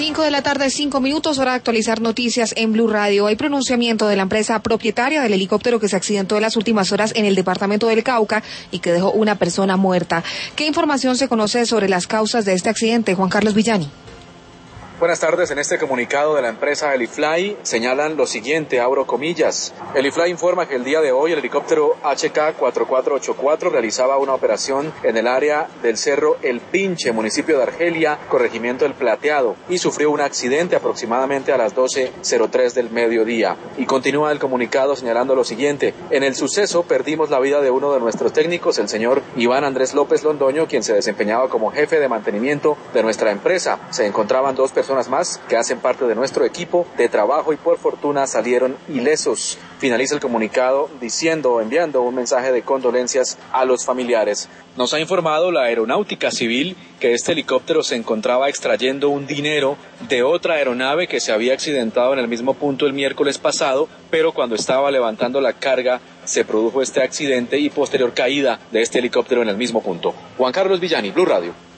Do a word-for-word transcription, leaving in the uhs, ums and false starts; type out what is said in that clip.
cinco de la tarde, cinco minutos, hora de actualizar noticias en Blue Radio. Hay pronunciamiento de la empresa propietaria del helicóptero que se accidentó en las últimas horas en el departamento del Cauca y que dejó una persona muerta. ¿Qué información se conoce sobre las causas de este accidente, Juan Carlos Villani? Buenas tardes. En este comunicado de la empresa Helifly señalan lo siguiente, abro comillas. Helifly informa que el día de hoy el helicóptero H K cuatro cuatro ocho cuatro realizaba una operación en el área del Cerro El Pinche, municipio de Argelia, corregimiento El Plateado, y sufrió un accidente aproximadamente a las doce cero tres del mediodía. Y continúa el comunicado señalando lo siguiente. En el suceso perdimos la vida de uno de nuestros técnicos, el señor Iván Andrés López Londoño, quien se desempeñaba como jefe de mantenimiento de nuestra empresa. Se encontraban dos personas más que hacen parte de nuestro equipo de trabajo y por fortuna salieron ilesos. Finaliza el comunicado diciendo, enviando un mensaje de condolencias a los familiares. Nos ha informado la Aeronáutica Civil que este helicóptero se encontraba extrayendo un dinero de otra aeronave que se había accidentado en el mismo punto el miércoles pasado, pero cuando estaba levantando la carga se produjo este accidente y posterior caída de este helicóptero en el mismo punto. Juan Carlos Villani, Blue Radio.